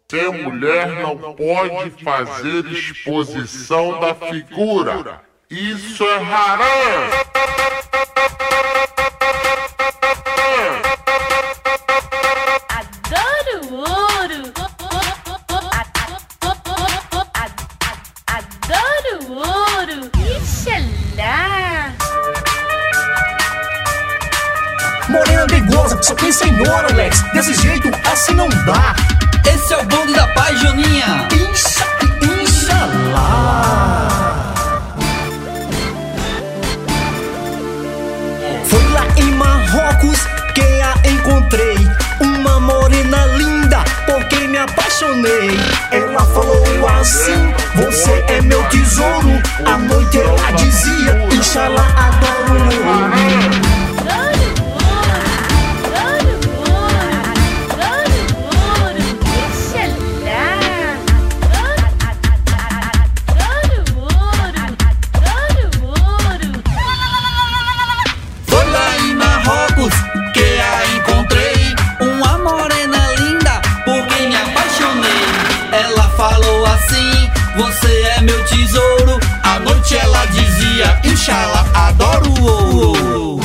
Ser mulher não pode fazer exposição da figura. Isso é haram. Adoro ouro. Adoro ouro. Ixalá. Morena negosa, só tem senhora, Alex. Desse jeito, assim não dá. Esse é o bonde da paz, Joninha. Inxalá. Foi lá em Marrocos que a encontrei, uma morena linda, por quem me apaixonei. Ela falou assim: você é meu tesouro. À noite ela dizia: Inxalá, adoro ouro. Falou assim, você é meu tesouro. À noite ela dizia: Inxalá, adoro ouro.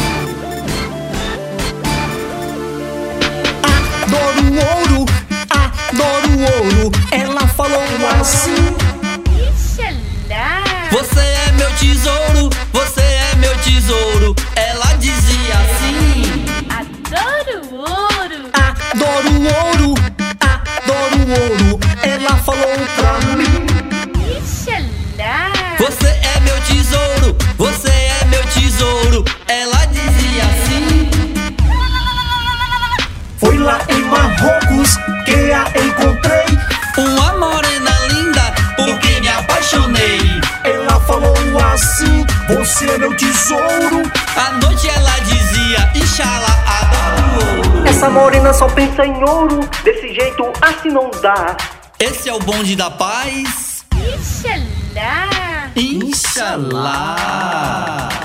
Adoro ouro, adoro ouro. Ela falou assim: Inxalá. Você é meu tesouro, você é meu tesouro. Ela dizia assim: Adoro ouro. adoro ouro, adoro ouro. Ela falou pra mim: Inxalá. você é meu tesouro, você é meu tesouro. Ela dizia assim. Foi lá em Marrocos que a encontrei, Uma morena linda, por quem me apaixonei. ela falou assim: você é meu tesouro. À noite ela dizia: Inxalá, adoro ouro. Essa morena só pensa em ouro, desse jeito assim não dá. Esse é o bonde da paz. Inxalá. Inxalá.